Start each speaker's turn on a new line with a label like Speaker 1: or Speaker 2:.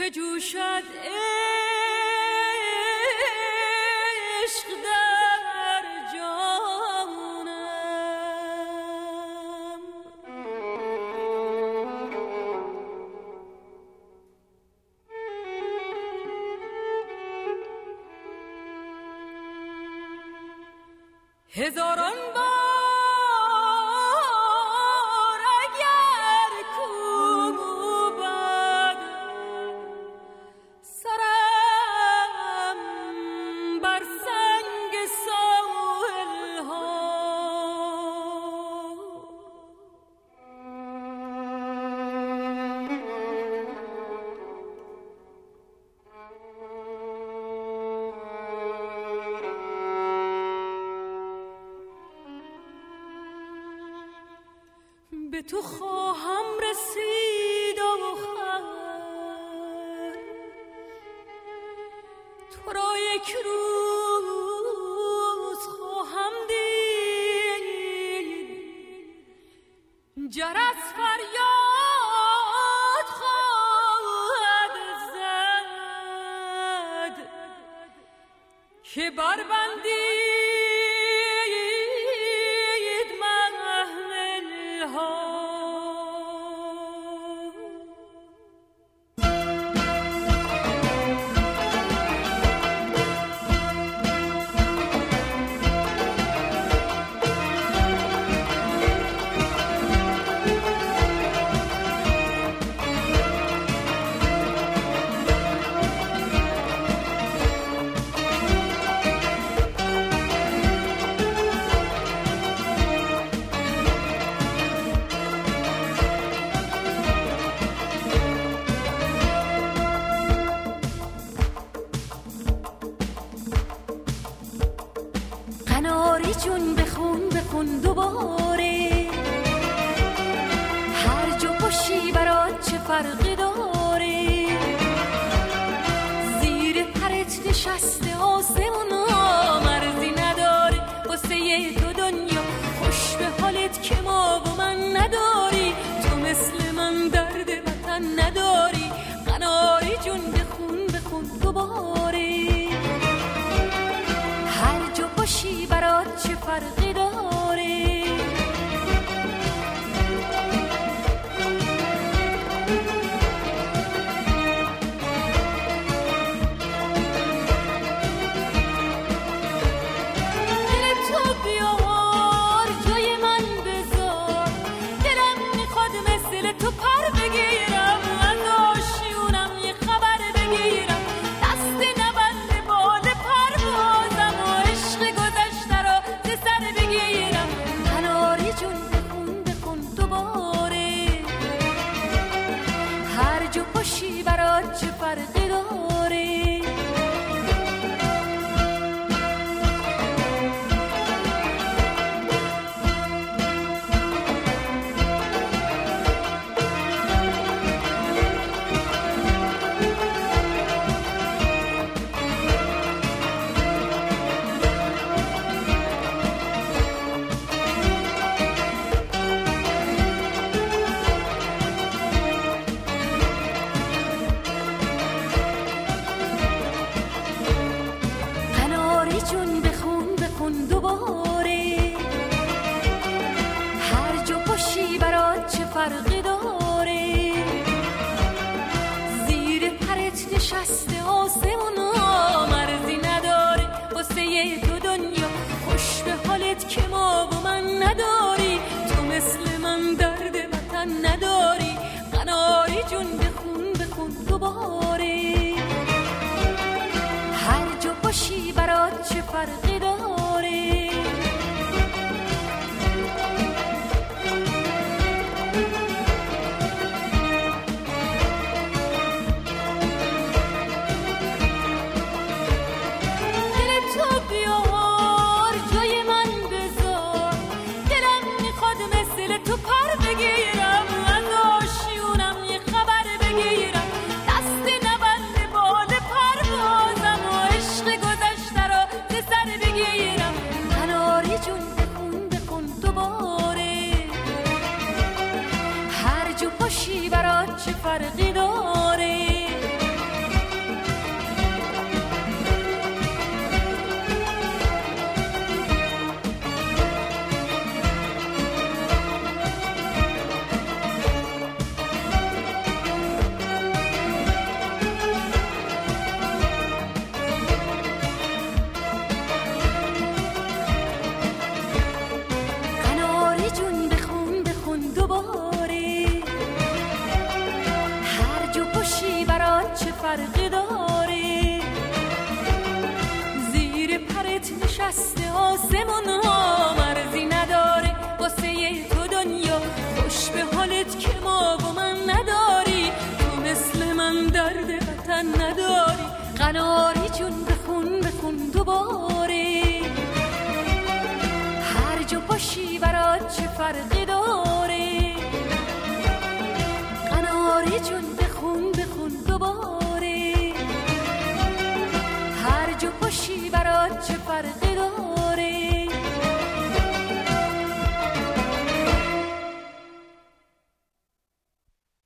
Speaker 1: بجوشد عشق در جانم. هزاران بار اگر کوبد سرم بر سنگ ساحل ها، به تو خواهم رسید آخر، تو را یک روز خواهم دید، جرس فریاد خواهد زد که بربندید محمل ها. قناری جون بخون دوباره، هر جا باشی برات چه فرقی داره، زیر پرت نشسته آسمونا مرزی نداره، واسه تو دنیا خوش به حالت که ما و من نداری، تو مثل من درد وطن نداری. قناری جون بخون دوباره، هر جا باشی برات چه فرقی داره، دل تو بیار جای من بذار، دلم میخواد مثل تو پر بگیرم، از آشیونم یه خبر بگیرم، دست نبند باد پروازم و عشق گذشته را ز سر بگیرم. قناری جون بخون دوباره، هر جا باشی برات چه فرقی داره. قناری جون بخون دوباره، هر جا باشی برات چه فرقی داره، زیر پرت نشسته آسمونا مرزی نداره، واسه تو دنیا خوش به حالت که ما و من نداری، تو مثل من درد وطن نداری. قناری جون بخون دوباره، هر جا باشی برات چه فرقی داره. دل تو بیار جای من بذار، دلم جون بخون دوباره، هر جا باشی برات چه فرقی داره.